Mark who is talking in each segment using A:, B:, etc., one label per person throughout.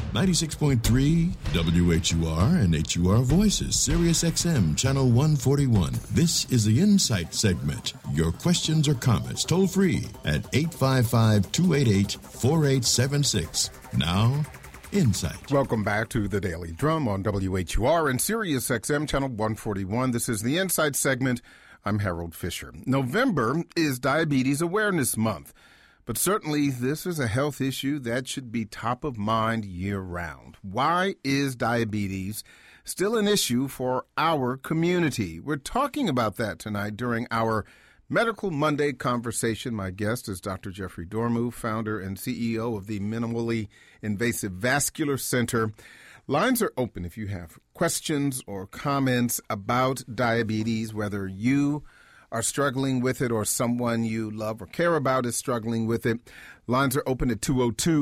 A: 96.3 WHUR and HUR Voices, Sirius XM, Channel 141. This is the Insight segment. Your questions or comments toll free at 855-288-4876. Now, Insight.
B: Welcome back to the Daily Drum on WHUR and Sirius XM, Channel 141. This is the Insight segment. I'm Harold Fisher. November is Diabetes Awareness Month. But certainly, this is a health issue that should be top of mind year-round. Why is diabetes still an issue for our community? We're talking about that tonight during our Medical Monday conversation. My guest is Dr. Jeffrey Dormu, founder and CEO of the Minimally Invasive Vascular Center. Lines are open if you have questions or comments about diabetes, whether you are struggling with it or someone you love or care about is struggling with it. Lines are open at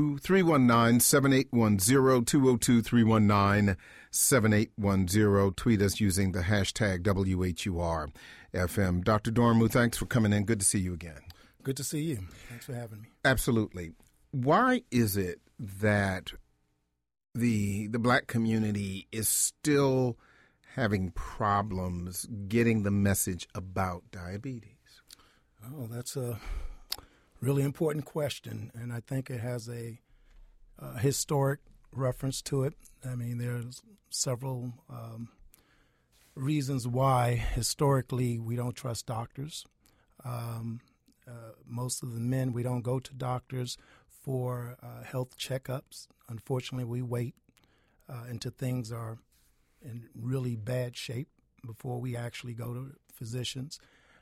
B: 202-319-7810, 202-319-7810. Tweet us using the hashtag WHUR-FM. Dr. Dormu, thanks for coming in. Good to see you again.
C: Good to see you. Thanks for having me.
B: Absolutely. Why is it that the black community is still having problems getting the message about diabetes?
C: Oh, that's a really important question, and I think it has a historic reference to it. I mean, there's several reasons why historically we don't trust doctors. Most of the men, we don't go to doctors for health checkups. Unfortunately, we wait until things are in really bad shape before we actually go to physicians.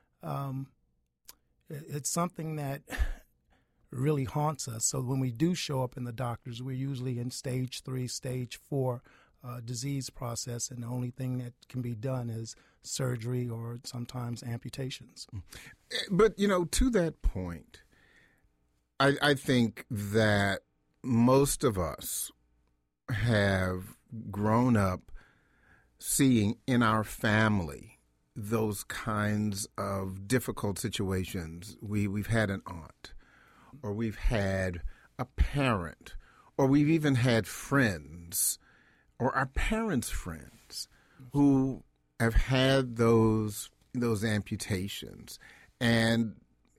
C: It's something that really haunts us. So when we do show up in the doctors, we're usually in stage 3, stage 4 disease process, and the only thing that can be done is surgery or sometimes amputations.
B: But, to that point, I think that most of us have grown up seeing in our family those kinds of difficult situations. We've had an aunt, or we've had a parent, or we've even had friends, or our parents' friends who have had those amputations. And,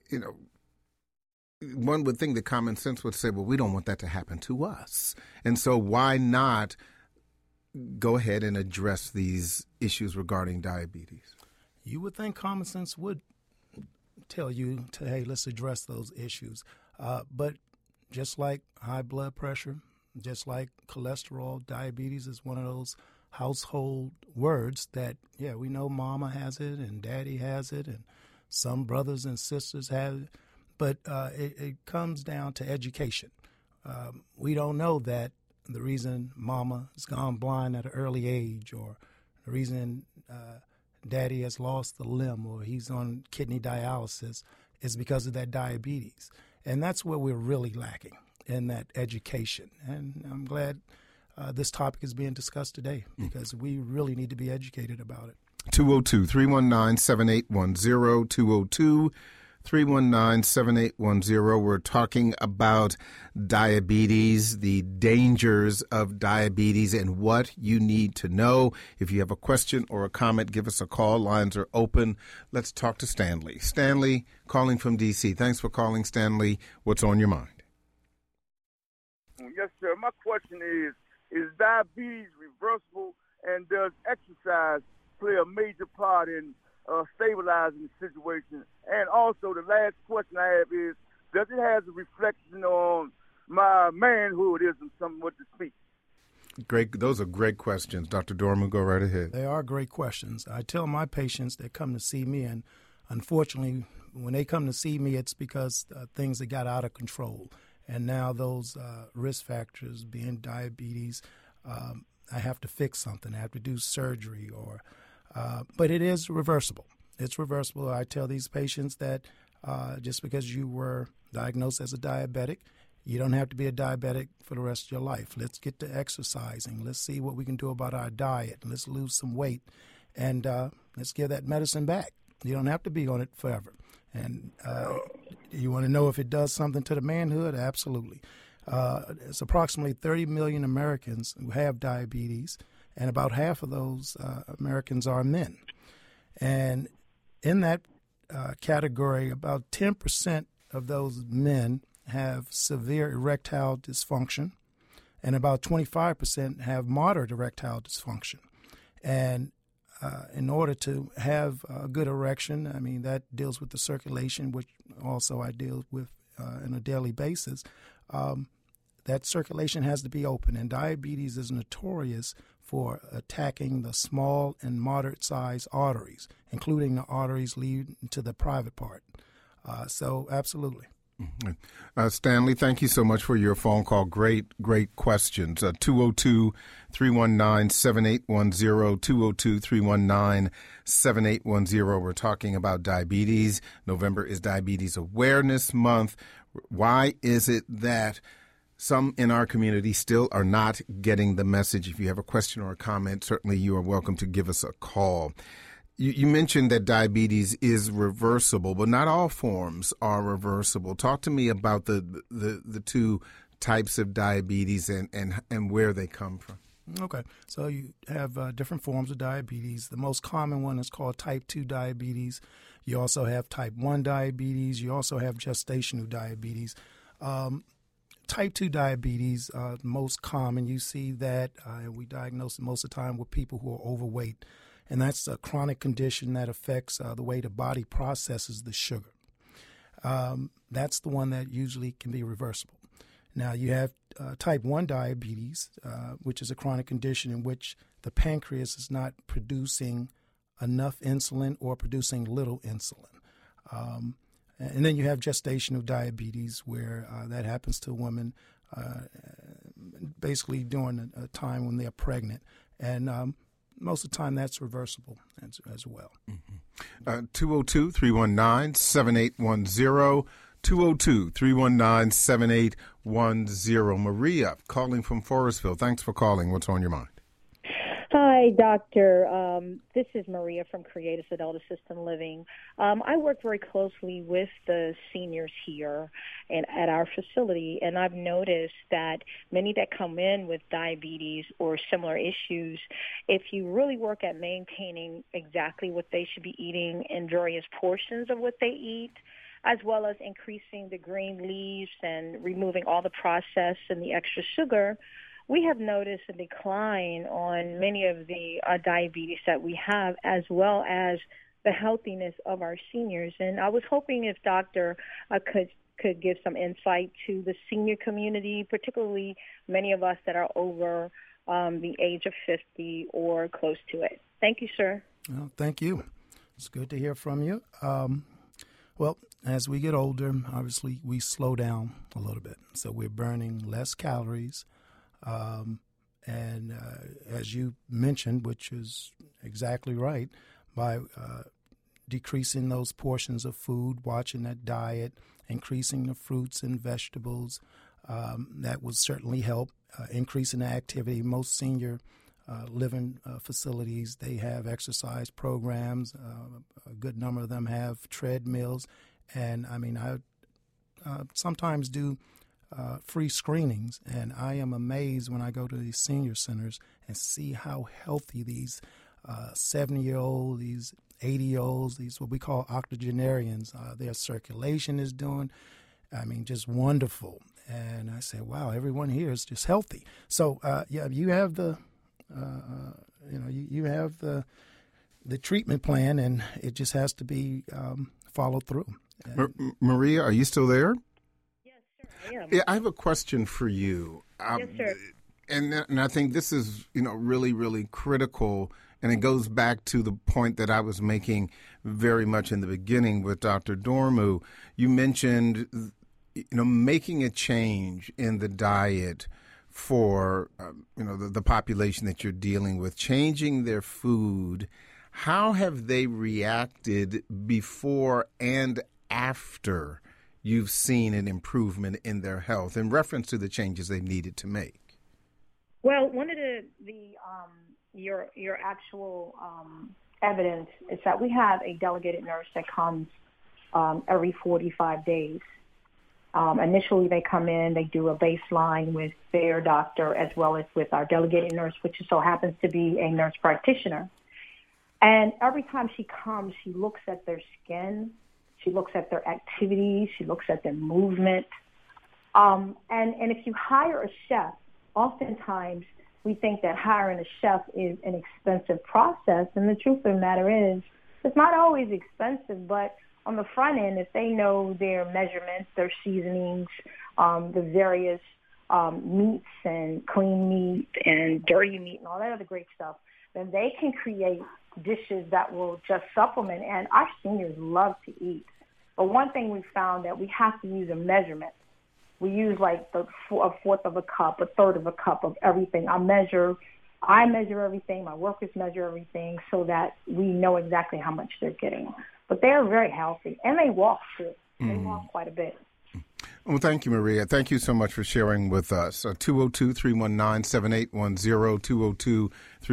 B: one would think that common sense would say, well, we don't want that to happen to us. And so why not go ahead and address these issues regarding diabetes?
C: You would think common sense would tell you hey, let's address those issues. But just like high blood pressure, just like cholesterol, diabetes is one of those household words that, we know mama has it and daddy has it and some brothers and sisters have it. But it comes down to education. We don't know that the reason mama has gone blind at an early age, or the reason daddy has lost the limb or he's on kidney dialysis is because of that diabetes. And that's where we're really lacking, in that education. And I'm glad this topic is being discussed today, because we really need to be educated about it. 202-319-7810, 202-319-7810. We're talking about diabetes, the dangers of diabetes, and what you need to know. If you have a question or a comment, give us a call. Lines are open. Let's talk to Stanley. Stanley, calling from D.C. Thanks for calling, Stanley. What's on your mind?
D: Yes, sir. My question is diabetes reversible, and does exercise play a major part in stabilizing the situation? And also, the last question I have is, does it have a reflection on my manhoodism, somewhat to speak?
B: Great. Those are great questions. Dr. Dormu, go right ahead.
C: They are great questions. I tell my patients that come to see me, and unfortunately, when they come to see me, it's because things that got out of control. And now those risk factors, being diabetes, I have to fix something. I have to do surgery, but it is reversible. It's reversible. I tell these patients that just because you were diagnosed as a diabetic, you don't have to be a diabetic for the rest of your life. Let's get to exercising. Let's see what we can do about our diet. Let's lose some weight, and let's give that medicine back. You don't have to be on it forever. And you want to know if it does something to the manhood? Absolutely. It's approximately 30 million Americans who have diabetes, and about half of those Americans are men. And in that category, about 10% of those men have severe erectile dysfunction, and about 25% have moderate erectile dysfunction. And in order to have a good erection, I mean, that deals with the circulation, which also I deal with on a daily basis. That circulation has to be open, and diabetes is notorious for attacking the small and moderate-sized arteries, including the arteries leading to the private part. So, absolutely.
B: Stanley, thank you so much for your phone call. Great questions. 202-319-7810, 202-319-7810. We're talking about diabetes. November is Diabetes Awareness Month. Why is it that some in our community still are not getting the message? If you have a question or a comment, certainly you are welcome to give us a call. You mentioned that diabetes is reversible, but not all forms are reversible. Talk to me about the two types of diabetes and where they come from.
C: Okay. So you have different forms of diabetes. The most common one is called type 2 diabetes. You also have type 1 diabetes. You also have gestational diabetes. Type 2 diabetes, most common, you see that we diagnose it most of the time with people who are overweight. And that's a chronic condition that affects the way the body processes the sugar. That's the one that usually can be reversible. Now, you have type 1 diabetes, which is a chronic condition in which the pancreas is not producing enough insulin or producing little insulin. And then you have gestational diabetes, where that happens to a woman basically during a time when they're pregnant. And most of the time, that's reversible as well.
B: 202-319-7810, 202-319-7810. Maria, calling from Forestville. Thanks for calling. What's on your mind?
E: Hi, Doctor. This is Maria from Creative Adult Assisted Living. I work very closely with the seniors here and at our facility, and I've noticed that many that come in with diabetes or similar issues, if you really work at maintaining exactly what they should be eating in various portions of what they eat, as well as increasing the green leaves and removing all the processed and the extra sugar, we have noticed a decline on many of the diabetes that we have, as well as the healthiness of our seniors. And I was hoping if Doctor could give some insight to the senior community, particularly many of us that are over the age of 50 or close to it. Thank you, sir.
C: Well, thank you. It's good to hear from you. Well, as we get older, obviously we slow down a little bit. So we're burning less calories. And as you mentioned, which is exactly right, by decreasing those portions of food, watching that diet, increasing the fruits and vegetables, that would certainly help. Increasing the activity. Most senior living facilities, they have exercise programs. A good number of them have treadmills. And, I mean, I sometimes do free screenings, and I am amazed when I go to these senior centers and see how healthy these 70-year-olds, these 80-year-olds, these what we call octogenarians, their circulation is doing. I mean, just wonderful. And I say, wow, everyone here is just healthy. So, yeah, you have the, you have the treatment plan, and it just has to be followed through.
B: Maria, are you still there?
E: Yeah.
B: Yeah, I have a question for you.
E: Yes, sir.
B: And I think this is, really, really critical, and it goes back to the point that I was making very much in the beginning with Dr. Dormu. You mentioned, making a change in the diet for, the population that you're dealing with, changing their food. How have they reacted before and after you've seen an improvement in their health in reference to the changes they needed to make?
E: Well, one of your actual evidence is that we have a delegated nurse that comes every 45 days. Initially, they come in, they do a baseline with their doctor as well as with our delegated nurse, which so happens to be a nurse practitioner. And every time she comes, she looks at their skin, she looks at their activities, she looks at their movement. And if you hire a chef, oftentimes we think that hiring a chef is an expensive process. And the truth of the matter is, it's not always expensive, but on the front end, if they know their measurements, their seasonings, the various meats and clean meat and dirty meat and all that other great stuff, then they can create dishes that will just supplement. And our seniors love to eat. But one thing we found that we have to use a measurement. We use like a fourth of a cup, a third of a cup of everything. I measure everything. My workers measure everything so that we know exactly how much they're getting. But they're very healthy, and they walk too. They walk quite a bit.
B: Well, thank you, Maria. Thank you so much for sharing with us. 202-319-7810,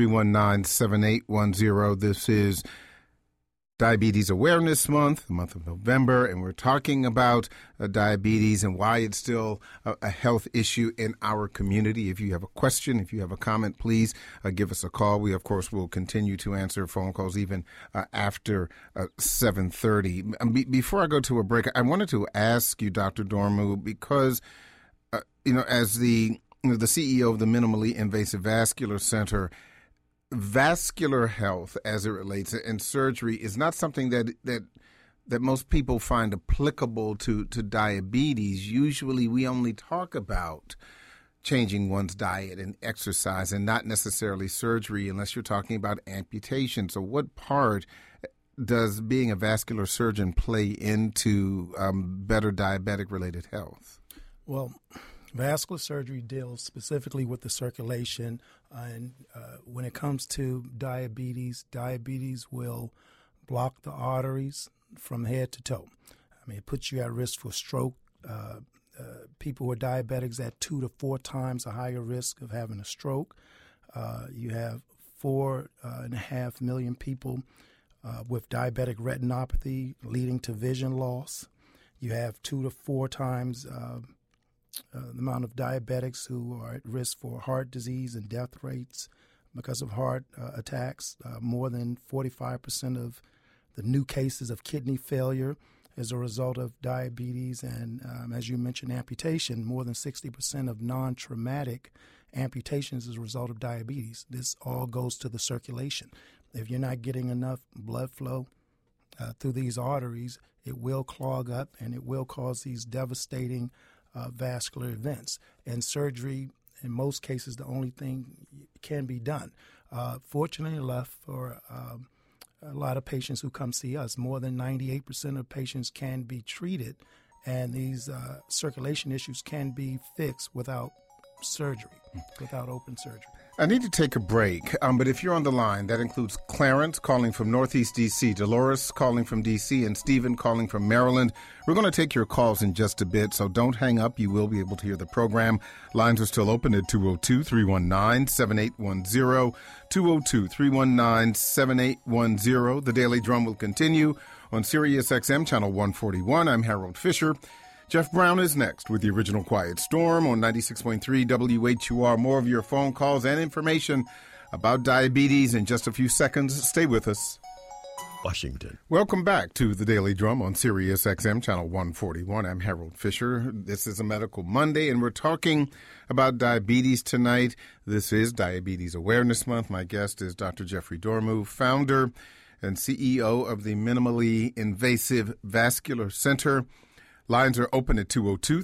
B: 202-319-7810. This is Diabetes Awareness Month, the month of November, and we're talking about diabetes and why it's still a health issue in our community. If you have a question, if you have a comment, please give us a call. We, of course, will continue to answer phone calls even after 7:30. Before I go to a break, I wanted to ask you, Dr. Dormu, because, as the CEO of the Minimally Invasive Vascular Center, vascular health as it relates and surgery is not something that most people find applicable to diabetes. Usually we only talk about changing one's diet and exercise and not necessarily surgery unless you're talking about amputation. So what part does being a vascular surgeon play into better diabetic-related health?
C: Well, vascular surgery deals specifically with the circulation, and when it comes to diabetes will block the arteries from head to toe. I mean, it puts you at risk for stroke. People who are diabetics at 2 to 4 times a higher risk of having a stroke. You have 4.5 million people with diabetic retinopathy leading to vision loss. You have 2 to 4 times the amount of diabetics who are at risk for heart disease and death rates because of heart attacks. More than 45% of the new cases of kidney failure as a result of diabetes. And as you mentioned, amputation, more than 60% of non-traumatic amputations as a result of diabetes. This all goes to the circulation. If you're not getting enough blood flow through these arteries, it will clog up and it will cause these devastating vascular events. And surgery, in most cases, the only thing can be done. Fortunately enough for a lot of patients who come see us, more than 98% of patients can be treated, and these circulation issues can be fixed without surgery, without open surgery.
B: I need to take a break, but if you're on the line, that includes Clarence calling from Northeast D.C., Dolores calling from D.C., and Stephen calling from Maryland. We're going to take your calls in just a bit, so don't hang up. You will be able to hear the program. Lines are still open at 202-319-7810, 202-319-7810. The Daily Drum will continue on Sirius XM Channel 141. I'm Harold Fisher. Jeff Brown is next with the original Quiet Storm on 96.3 WHUR. More of your phone calls and information about diabetes in just a few seconds. Stay with us.
A: Washington.
B: Welcome back to the Daily Drum on Sirius XM Channel 141. I'm Harold Fisher. This is a Medical Monday, and we're talking about diabetes tonight. This is Diabetes Awareness Month. My guest is Dr. Jeffrey Dormu, founder and CEO of the Minimally Invasive Vascular Center. Lines are open at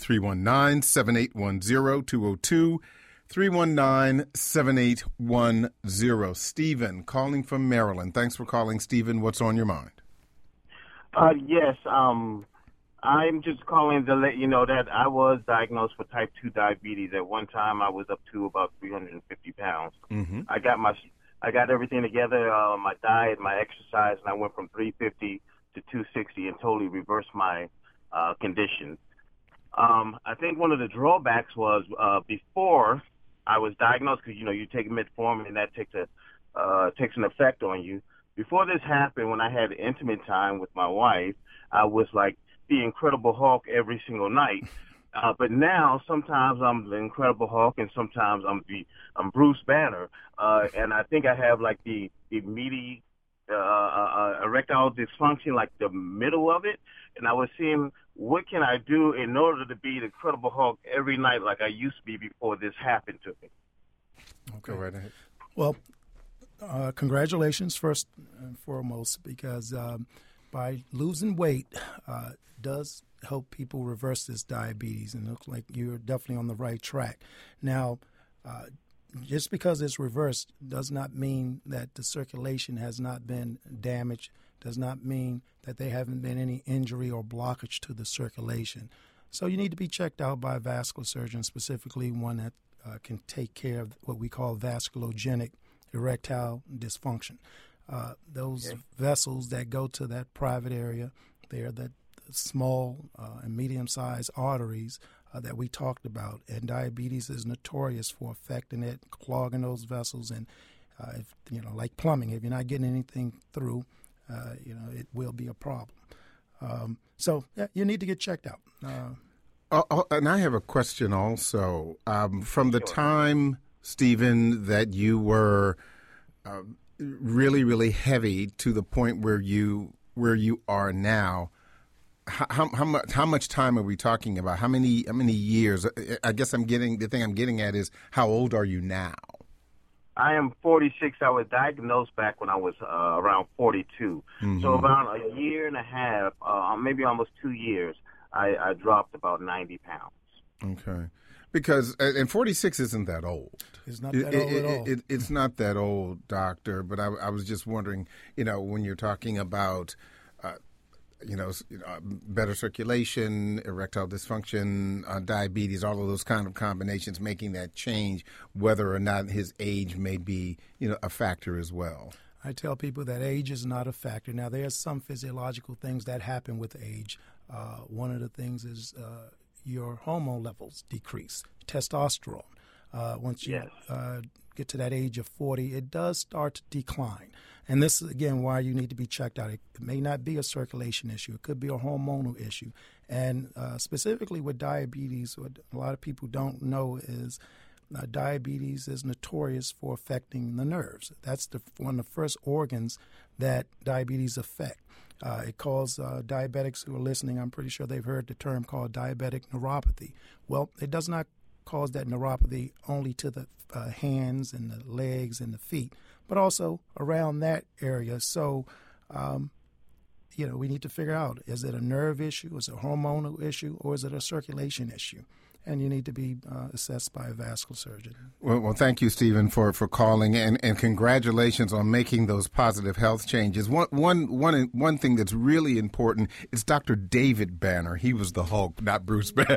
B: 202-319-7810, 202-319-7810. Stephen, calling from Maryland. Thanks for calling, Stephen. What's on your mind?
F: Yes, I'm just calling to let you know that I was diagnosed with type 2 diabetes. At one time, I was up to about 350 pounds. Mm-hmm. I got everything together, my diet, my exercise, and I went from 350 to 260 and totally reversed my condition. I think one of the drawbacks was before I was diagnosed, because you take metformin and that takes an effect on you. Before this happened, when I had intimate time with my wife, I was like the Incredible Hulk every single night. But now, sometimes I'm the Incredible Hulk, and sometimes I'm Bruce Banner, and I think I have like the meaty erectile dysfunction, like the middle of it. And I was seeing what can I do in order to be the Incredible Hulk every night, like I used to be before this happened to me.
B: Okay, right ahead.
C: Well, congratulations first and foremost, because by losing weight does help people reverse this diabetes, and it looks like you're definitely on the right track. Now, just because it's reversed does not mean that the circulation has not been damaged, does not mean that there haven't been any injury or blockage to the circulation. So you need to be checked out by a vascular surgeon, specifically one that can take care of what we call vasculogenic erectile dysfunction. Those vessels that go to that private area, they're the small and medium-sized arteries that we talked about, and diabetes is notorious for affecting it, clogging those vessels, and if, like plumbing, if you're not getting anything through, it will be a problem. So you need to get checked out.
B: And I have a question also. From the time, Stephen, that you were really, really heavy to the point where you are now, how much time are we talking about? How many years? I guess the thing I'm getting at is, how old are you now?
F: I am 46. I was diagnosed back when I was around 42. Mm-hmm. So about a year and a half, maybe almost 2 years, I dropped about 90 pounds.
B: Okay. Because, and 46 isn't that old.
C: It's not that old at all.
B: It's not that old, doctor, but I was just wondering, when you're talking about, better circulation, erectile dysfunction, diabetes, all of those kind of combinations, making that change, whether or not his age may be, a factor as well.
C: I tell people that age is not a factor. Now, there are some physiological things that happen with age. One of the things is your hormone levels decrease, testosterone. Once you get to that age of 40, it does start to decline. And this is, again, why you need to be checked out. It may not be a circulation issue. It could be a hormonal issue. And specifically with diabetes, what a lot of people don't know is diabetes is notorious for affecting the nerves. That's one of the first organs that diabetes affect. It causes diabetics who are listening, I'm pretty sure they've heard the term called diabetic neuropathy. Well, it does not cause that neuropathy only to the hands and the legs and the feet, but also around that area. So, we need to figure out, is it a nerve issue, is it a hormonal issue, or is it a circulation issue? And you need to be assessed by a vascular surgeon.
B: Well, thank you, Stephen, for calling, and congratulations on making those positive health changes. One thing that's really important is Dr. David Banner. He was the Hulk, not Bruce Banner.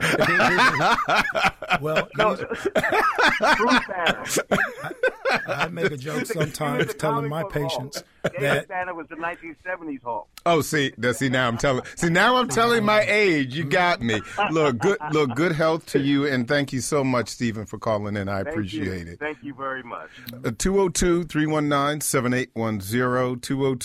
C: Well,
F: Bruce Banner.
C: I make a joke sometimes telling my patients that
F: David Banner was the 1970s Hulk.
B: Oh, now I'm telling my age. You got me. Look, good health to you, and thank you so much, Stephen, for calling in. I appreciate it.
F: Thank you very much.
B: 202-319-7810,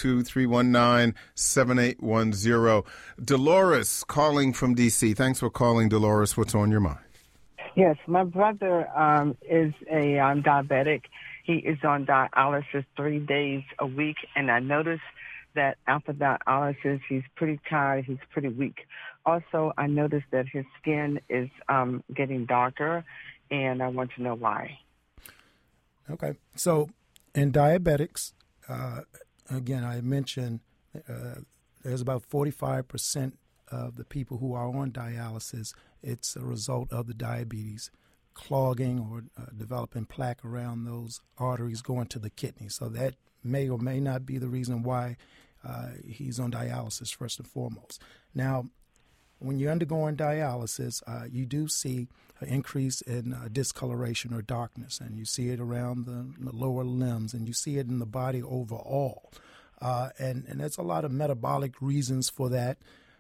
B: 202-319-7810. Dolores calling from D.C. Thanks for calling, Dolores. What's on your mind?
G: Yes, my brother is a diabetic. He is on dialysis 3 days a week, and I noticed that after dialysis, he's pretty tired, he's pretty weak. Also, I noticed that his skin is getting darker, and I want to know why.
C: Okay. So in diabetics, again, I mentioned there's about 45% of the people who are on dialysis, it's a result of the diabetes clogging or developing plaque around those arteries going to the kidney. So that may or may not be the reason why he's on dialysis, first and foremost. Now, when you're undergoing dialysis, you do see an increase in discoloration or darkness, and you see it around the lower limbs, and you see it in the body overall. And there's a lot of metabolic reasons for that.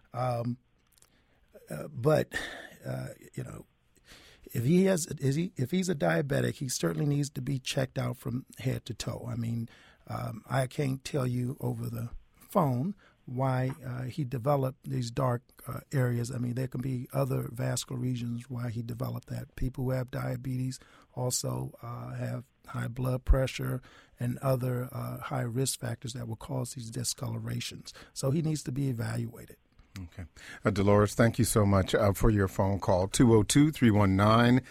C: But if he's a diabetic, he certainly needs to be checked out from head to toe. I mean, I can't tell you over the phone why he developed these dark areas. I mean, there can be other vascular regions why he developed that. People who have diabetes also have high blood pressure and other high risk factors that will cause these discolorations. So he needs to be evaluated.
B: Okay. Dolores, thank you so much for your phone call. 202-319-7810,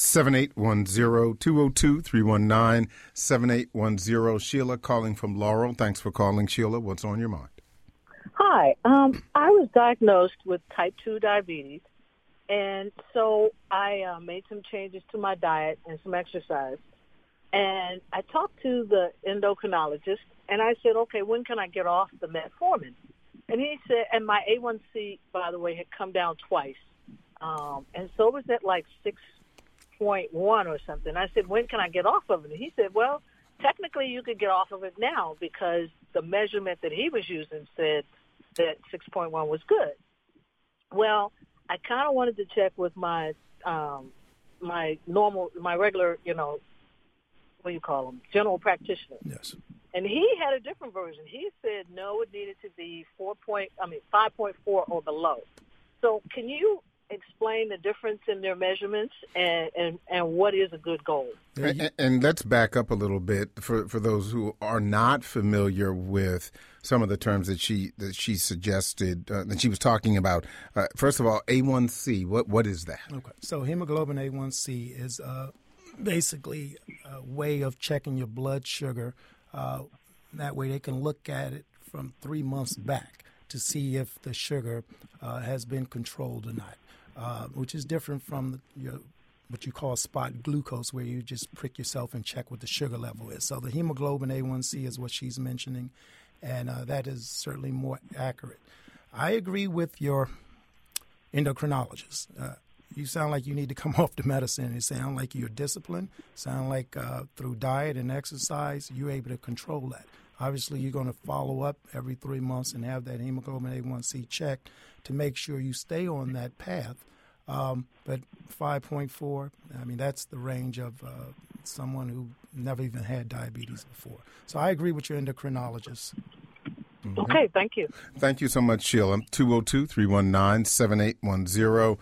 B: 202-319-7810. Sheila calling from Laurel. Thanks for calling, Sheila. What's on your mind?
H: Hi. I was diagnosed with type 2 diabetes, and so I made some changes to my diet and some exercise. And I talked to the endocrinologist, and I said, okay, when can I get off the metformin? And he said, and my A1C, by the way, had come down twice. And so it was at like 6.1 or something. I said, when can I get off of it? And he said, well, technically you could get off of it now because the measurement that he was using said that 6.1 was good. Well, I kind of wanted to check with my regular, what do you call them, general practitioner.
C: Yes.
H: And he had a different version. He said, no, it needed to be 5.4 or below. So can you explain the difference in their measurements and what is a good goal?
B: And let's back up a little bit for those who are not familiar with some of the terms that she suggested, that she was talking about. First of all, A1C, what is that?
C: Okay. So hemoglobin A1C is basically a way of checking your blood sugar. That way they can look at it from 3 months back to see if the sugar has been controlled or not, which is different from what you call spot glucose, where you just prick yourself and check what the sugar level is. So the hemoglobin A1C is what she's mentioning, and that is certainly more accurate. I agree with your endocrinologist. You sound like you need to come off the medicine. You sound like you're disciplined. Sound like through diet and exercise, you're able to control that. Obviously, you're going to follow up every 3 months and have that hemoglobin A1C checked to make sure you stay on that path. But 5.4, I mean, that's the range of someone who never even had diabetes before. So I agree with your endocrinologist.
B: Mm-hmm.
H: Okay, thank you.
B: Thank you so much, Sheila. 202-319-7810.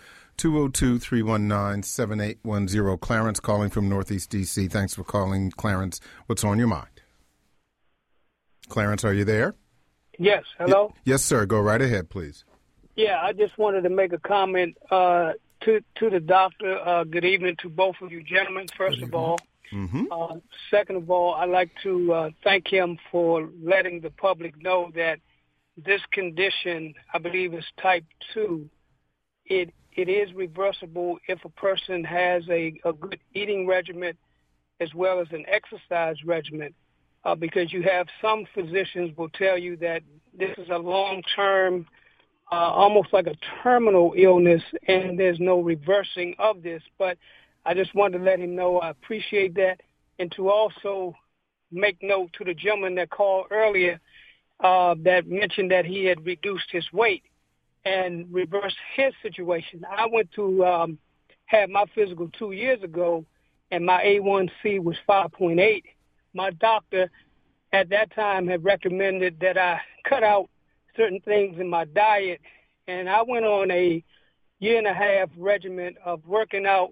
B: 202-319-7810. Clarence calling from Northeast D.C. Thanks for calling, Clarence. What's on your mind? Clarence, are you there?
I: Yes. Hello?
B: Yes, sir. Go right ahead, please.
I: Yeah, I just wanted to make a comment to the doctor. Good evening to both of you gentlemen, first of all.
B: Mm-hmm.
I: Second of all, I'd like to thank him for letting the public know that this condition, I believe, is type 2. It is reversible if a person has a good eating regimen as well as an exercise regimen, because you have some physicians will tell you that this is a long-term, almost like a terminal illness, and there's no reversing of this. But I just wanted to let him know I appreciate that, and to also make note to the gentleman that called earlier that mentioned that he had reduced his weight and reverse his situation. I went to have my physical 2 years ago, and my A1C was 5.8. My doctor at that time had recommended that I cut out certain things in my diet, and I went on a 1.5-year regimen of working out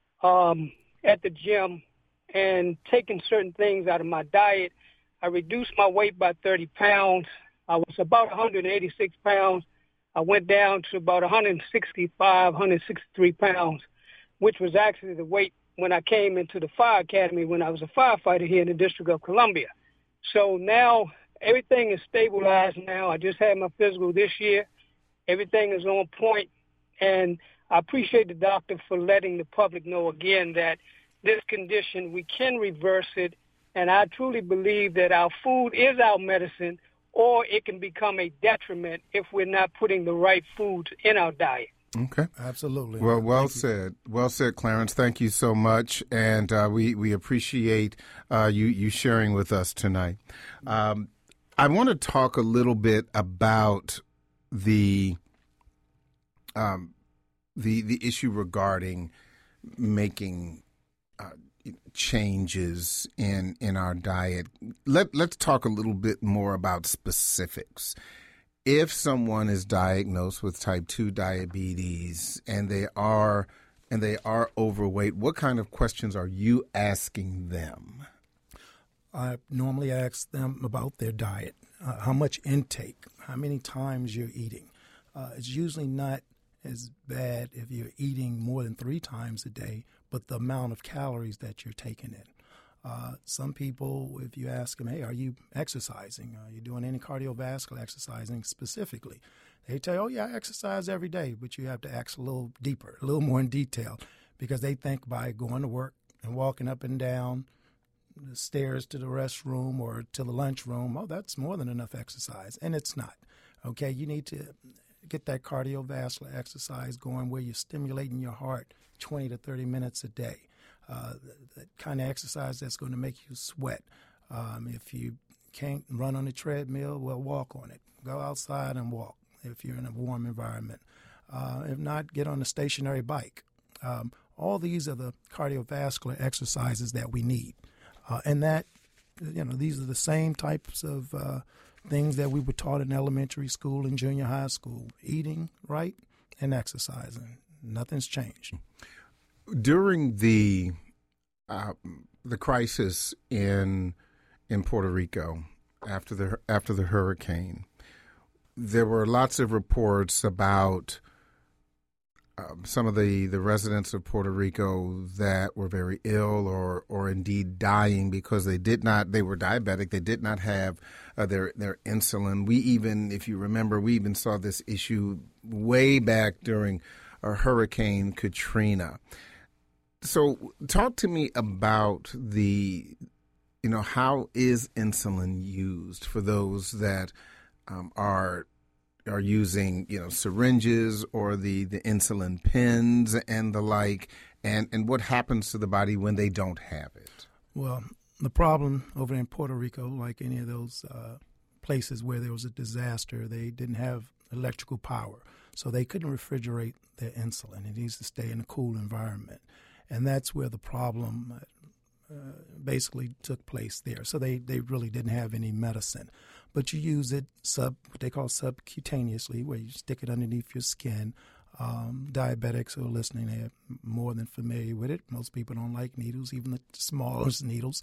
I: at the gym and taking certain things out of my diet. I reduced my weight by 30 pounds. I was about 186 pounds. I went down to about 165, 163 pounds, which was actually the weight when I came into the fire academy when I was a firefighter here in the District of Columbia. So now everything is stabilized now. I just had my physical this year. Everything is on point, and I appreciate the doctor for letting the public know again that this condition, we can reverse it, and I truly believe that our food is our medicine, or it can become a detriment if we're not putting the right foods in our diet.
B: Okay.
C: Absolutely.
B: Well said. Well said, Clarence. Thank you so much, and we appreciate you sharing with us tonight. I want to talk a little bit about the issue regarding making changes in our diet. Let's talk a little bit more about specifics. if someone is diagnosed with type 2 diabetes and they are overweight, what kind of questions are you asking them?
C: I normally ask them about their diet, how much intake, how many times you're eating. It's usually not as bad if you're eating more than 3 times a day, but the amount of calories that you're taking in. Some people, if you ask them, hey, are you exercising? Are you doing any cardiovascular exercising specifically? They tell you, oh, yeah, I exercise every day, but you have to ask a little deeper, a little more in detail, because they think by going to work and walking up and down the stairs to the restroom or to the lunchroom, oh, that's more than enough exercise, and it's not. Okay, you need to get that cardiovascular exercise going where you're stimulating your heart 20 to 30 minutes a day. That kind of exercise that's going to make you sweat. If you can't run on the treadmill, well, walk on it. Go outside and walk if you're in a warm environment. If not, get on a stationary bike. All these are the cardiovascular exercises that we need. And that, these are the same types of things that we were taught in elementary school and junior high school, eating right and exercising. Nothing's changed.
B: During the crisis in Puerto Rico after the hurricane, there were lots of reports about some of the residents of Puerto Rico that were very ill or indeed dying because they were diabetic. They did not have their insulin. We even, if you remember, saw this issue way back during Hurricane Katrina. So talk to me about how is insulin used for those that are using, syringes or the insulin pens and the like, and what happens to the body when they don't have it?
C: Well, the problem over in Puerto Rico, like any of those places where there was a disaster, they didn't have electrical power, so they couldn't refrigerate their insulin. It needs to stay in a cool environment. And that's where the problem basically took place there. So they really didn't have any medicine. But you use it what they call subcutaneously, where you stick it underneath your skin. Diabetics who are listening, they're more than familiar with it. Most people don't like needles, even the smallest needles.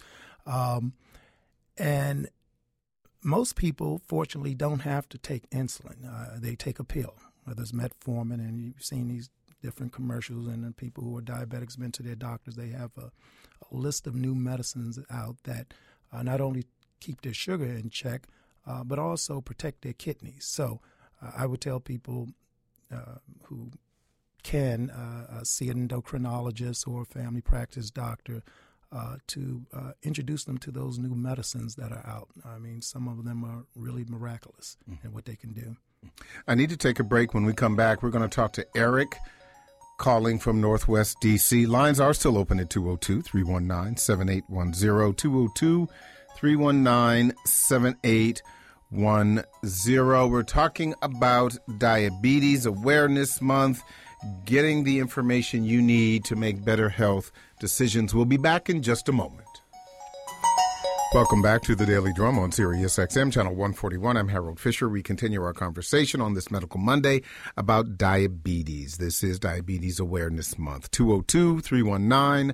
C: And most people, fortunately, don't have to take insulin. They take a pill, whether it's metformin, and you've seen these different commercials, and then people who are diabetics been to their doctors. They have a list of new medicines out that not only keep their sugar in check, but also protect their kidneys. So I would tell people who can see an endocrinologist or a family practice doctor to introduce them to those new medicines that are out. I mean, some of them are really miraculous in what they can do.
B: I need to take a break. When we come back, we're going to talk to Eric, calling from Northwest D.C. Lines are still open at 202-319-7810, 202-319-7810. We're talking about Diabetes Awareness Month, getting the information you need to make better health decisions. We'll be back in just a moment. Welcome back to the Daily Drum on Sirius XM, Channel 141. I'm Harold Fisher. We continue our conversation on this Medical Monday about diabetes. This is Diabetes Awareness Month. 202-319-7810,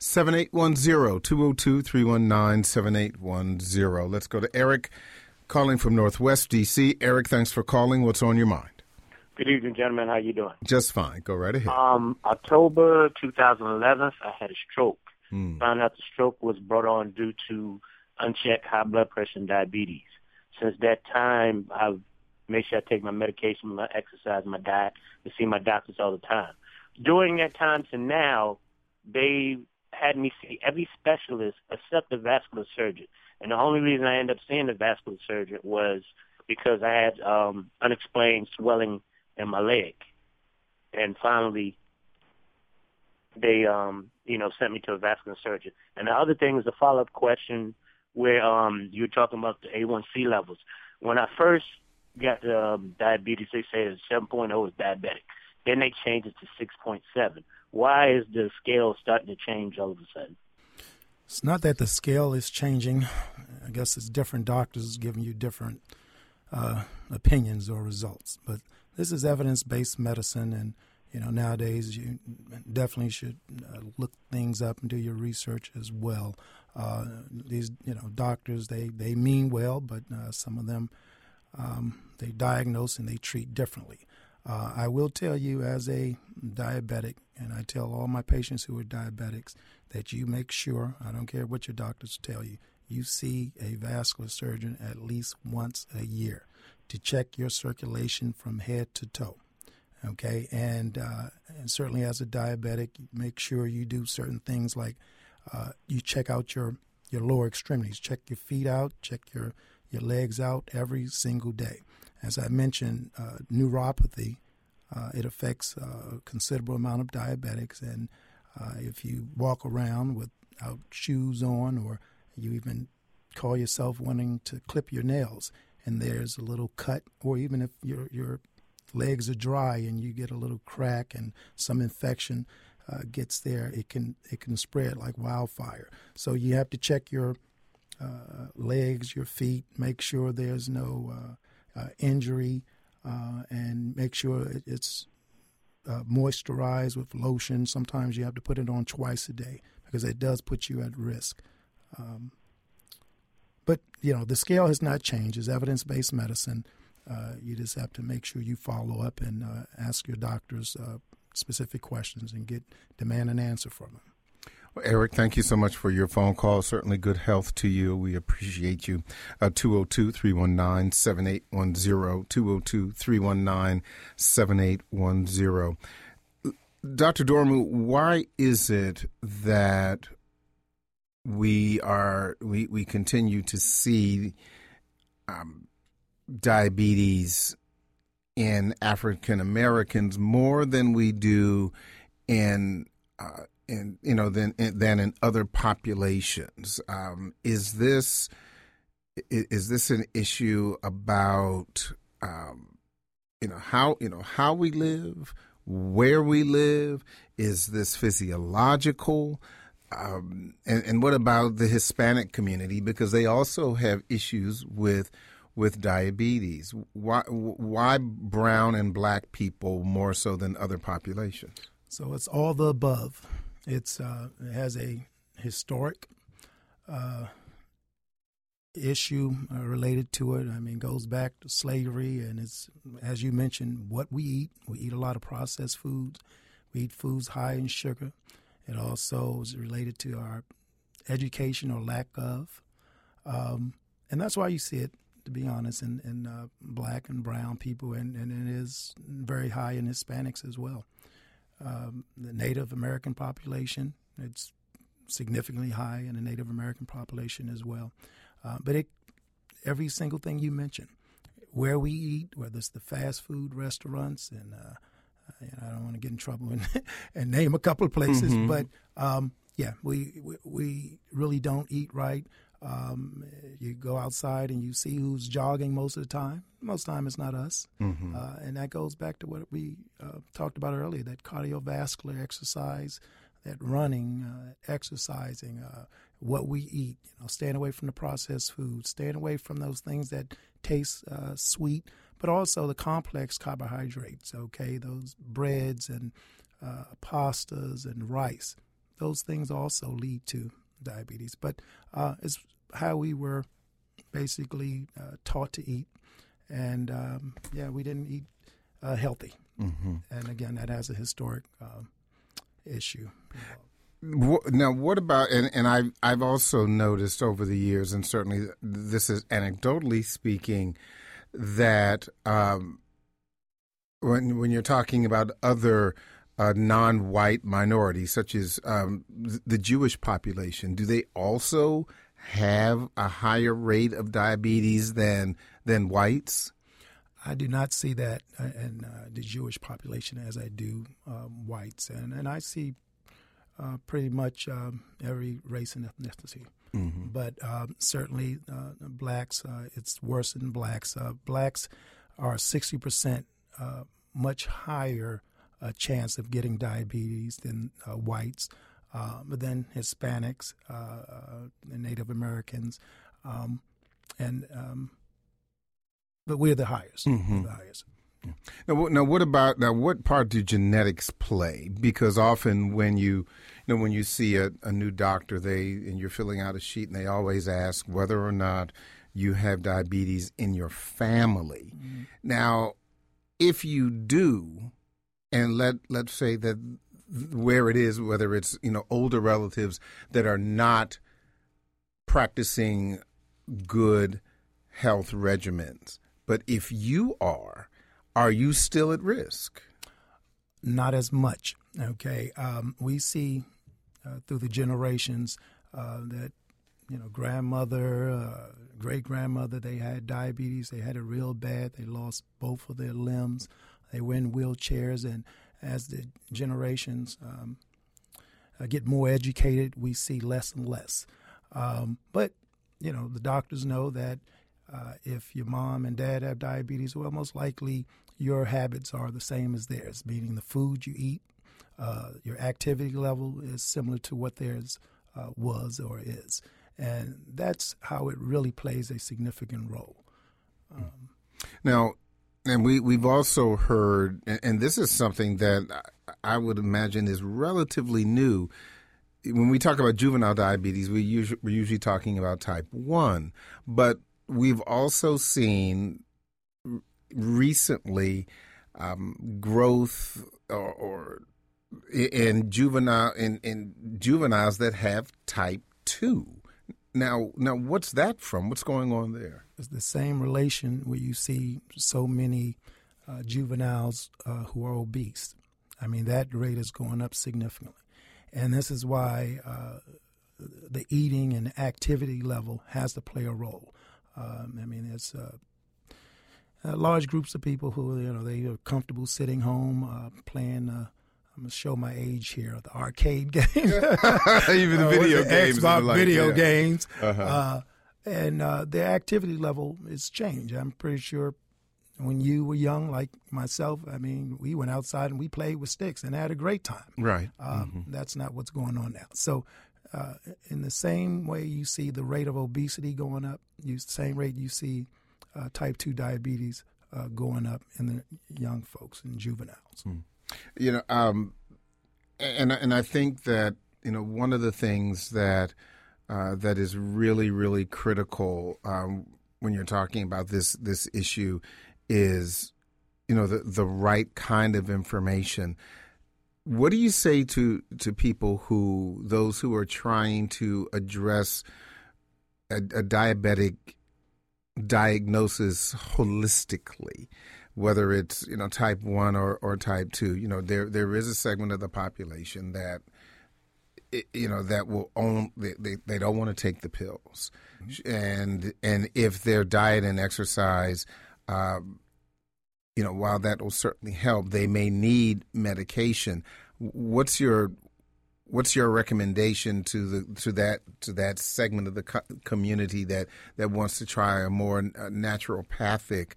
B: 202-319-7810. Let's go to Eric, calling from Northwest D.C. Eric, thanks for calling. What's on your mind?
J: Good evening, gentlemen. How you doing?
B: Just fine. Go right ahead.
J: October 2011, I had a stroke. Found out the stroke was brought on due to unchecked high blood pressure and diabetes. Since that time, I've made sure I take my medication, my exercise, my diet, and see my doctors all the time. During that time to now, they had me see every specialist except the vascular surgeon. And the only reason I ended up seeing the vascular surgeon was because I had unexplained swelling in my leg. And finally, they, sent me to a vascular surgeon. And the other thing is a follow-up question where you were talking about the A1C levels. When I first got diabetes, they said 7.0 is diabetic. Then they changed it to 6.7. Why is the scale starting to change all of a sudden?
C: It's not that the scale is changing. I guess it's different doctors giving you different opinions or results. But this is evidence-based medicine, and nowadays you definitely should look things up and do your research as well. These doctors, they mean well, but some of them they diagnose and they treat differently. I will tell you, as a diabetic, and I tell all my patients who are diabetics, that you make sure, I don't care what your doctors tell you, you see a vascular surgeon at least once a year to check your circulation from head to toe. Okay, and certainly as a diabetic, make sure you do certain things like you check out your lower extremities, check your feet out, check your legs out every single day. As I mentioned, neuropathy, it affects a considerable amount of diabetics, and if you walk around without shoes on, or you even call yourself wanting to clip your nails, and there's a little cut, or even if your legs are dry and you get a little crack and some infection gets there, it can spread like wildfire. So you have to check your legs, your feet, make sure there's no injury, and make sure it's moisturized with lotion. Sometimes you have to put it on twice a day because it does put you at risk. But the scale has not changed. It's evidence-based medicine. You just have to make sure you follow up and ask your doctors specific questions and demand an answer from them.
B: Well, Eric, thank you so much for your phone call. Certainly good health to you. We appreciate you. 202-319-7810, 202-319-7810. Dr. Dormu, why is it that we continue to see diabetes in African Americans more than we do than in other populations? Is this an issue about how we live, where we live? Is this physiological? And what about the Hispanic community? Because they also have issues with diabetes. Why brown and black people more so than other populations?
C: So it's all the above. It has a historic issue related to it. I mean, it goes back to slavery, and it's, as you mentioned, what we eat. We eat a lot of processed foods. We eat foods high in sugar. It also is related to our education or lack of. And that's why you see it, to be honest, in black and brown people, and it is very high in Hispanics as well. The Native American population, it's significantly high in the Native American population as well. But every single thing you mentioned, where we eat, whether it's the fast food restaurants, and I don't want to get in trouble and name a couple of places, but we really don't eat right. You go outside and you see who's jogging most of the time. Most of the time it's not us. And that goes back to what we talked about earlier, that cardiovascular exercise, that running, exercising, what we eat, staying away from the processed foods, staying away from those things that taste sweet, but also the complex carbohydrates, okay, those breads and pastas and rice. Those things also lead to diabetes, but it's how we were basically taught to eat, and we didn't eat healthy. And again, that has a historic issue.
B: Now, what about, and I've also noticed over the years, and certainly this is anecdotally speaking, that when you're talking about other non-white minorities, such as the Jewish population, do they also have a higher rate of diabetes than whites?
C: I do not see that in the Jewish population as I do whites, and I see pretty much every race and ethnicity. But certainly blacks, it's worse than blacks. Blacks are 60% much higher chance of getting diabetes than whites, but then Hispanics, and Native Americans, and but we're the highest.
B: Mm-hmm.
C: We're the highest.
B: Now, what part do genetics play? Because often when you see a new doctor, and you're filling out a sheet, and they always ask whether or not you have diabetes in your family. Mm-hmm. Now, if you do, and let's say that where it is, whether it's older relatives that are not practicing good health regimens, but if you are you still at risk?
C: Not as much. Okay, we see through the generations that grandmother, great grandmother, they had diabetes. They had it real bad. They lost both of their limbs. They were in wheelchairs, and as the generations get more educated, we see less and less. But the doctors know that if your mom and dad have diabetes, well, most likely your habits are the same as theirs, meaning the food you eat, your activity level is similar to what theirs was or is. And that's how it really plays a significant role.
B: Now, and we've also heard, and this is something that I would imagine is relatively new. When we talk about juvenile diabetes, we're usually talking about type 1, but we've also seen recently growth or in juveniles that have type 2. Now, what's that from? What's going on there?
C: It's the same relation where you see so many juveniles who are obese. I mean, that rate is going up significantly. And this is why the eating and activity level has to play a role. There's large groups of people who, they are comfortable sitting home playing, I'm going to show my age here, the arcade games.
B: Even the video games.
C: Xbox video games.
B: Uh-huh.
C: And their activity level is changed. I'm pretty sure when you were young, like myself, we went outside and we played with sticks and had a great time.
B: Right.
C: That's not what's going on now. So in the same way you see the rate of obesity going up, same rate you see type 2 diabetes going up in the young folks and juveniles.
B: And I think that one of the things that is really, really critical when you're talking about this issue is the right kind of information. What do you say to people those who are trying to address a diabetic diagnosis holistically, whether it's type 1 or type 2? There is a segment of the population that that will they don't want to take the pills, and if their diet and exercise, while that will certainly help, they may need medication. What's your recommendation to that segment of the community that wants to try a more naturopathic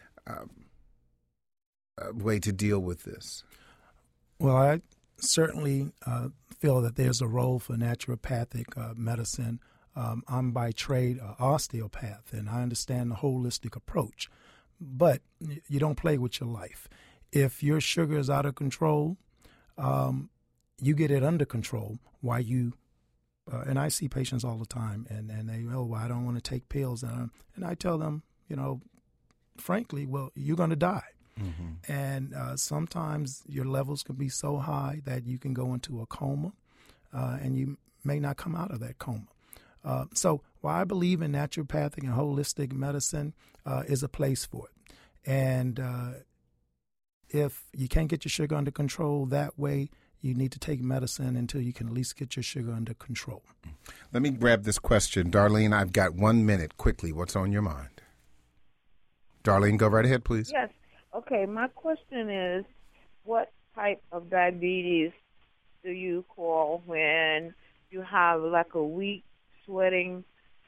B: way to deal with this?
C: Well, I certainly feel that there's a role for naturopathic medicine. I'm by trade an osteopath, and I understand the holistic approach. But you don't play with your life. If your sugar is out of control, you get it under control while you and I see patients all the time, and they, I don't want to take pills. And I tell them, frankly, well, you're going to die. Mm-hmm. And sometimes your levels can be so high that you can go into a coma, and you may not come out of that coma. So while I believe in naturopathic and holistic medicine, is a place for it. And if you can't get your sugar under control that way, you need to take medicine until you can at least get your sugar under control.
B: Let me grab this question. Darlene, I've got 1 minute. Quickly, what's on your mind? Darlene, go right ahead, please.
K: Yes. Okay, my question is, what type of diabetes do you call when you have like a weak sweating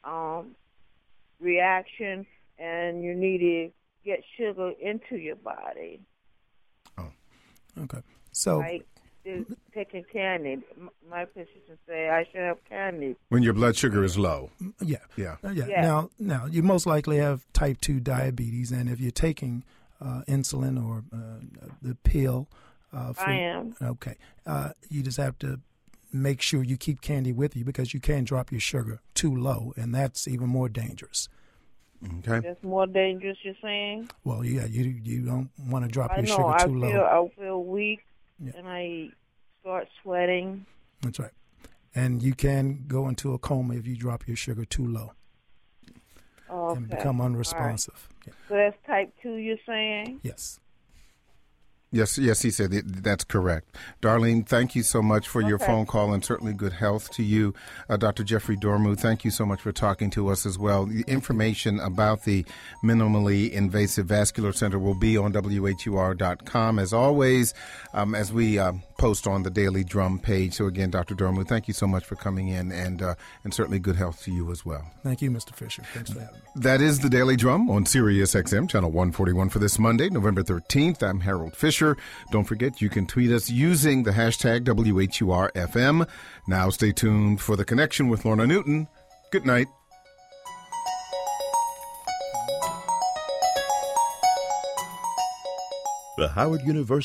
K: reaction and you need to get sugar into your body?
C: Oh, okay. So,
K: right? is taking candy. My physician say I should have candy.
B: When your blood sugar is low.
C: Yeah.
B: Yeah.
C: Yeah. Now, you most likely have type 2 diabetes, and if you're taking insulin or the pill.
K: I am.
C: Okay. You just have to make sure you keep candy with you because you can drop your sugar too low, and that's even more dangerous.
B: Okay.
K: That's more dangerous, you're saying?
C: Well, yeah, you don't want to drop your sugar too low.
K: I feel weak, and I start sweating.
C: That's right. And you can go into a coma if you drop your sugar too low.
K: Okay.
C: And become unresponsive.
K: Right. So that's type 2, you're saying?
C: Yes.
B: Yes, he said that's correct. Darlene, thank you so much for your phone call, and certainly good health to you. Dr. Jeffrey Dormuth, thank you so much for talking to us as well. The information about the Minimally Invasive Vascular Center will be on WHUR.com, as always, as we post on the Daily Drum page. So again, Dr. Dormuth, thank you so much for coming in, and certainly good health to you as well.
C: Thank you, Mr. Fisher. Thanks for having me.
B: That is the Daily Drum on Sirius XM, Channel 141 for this Monday, November 13th. I'm Harold Fisher. Don't forget, you can tweet us using the hashtag WHURFM. Now stay tuned for The Connection with Lorna Newton. Good night.
A: The Howard University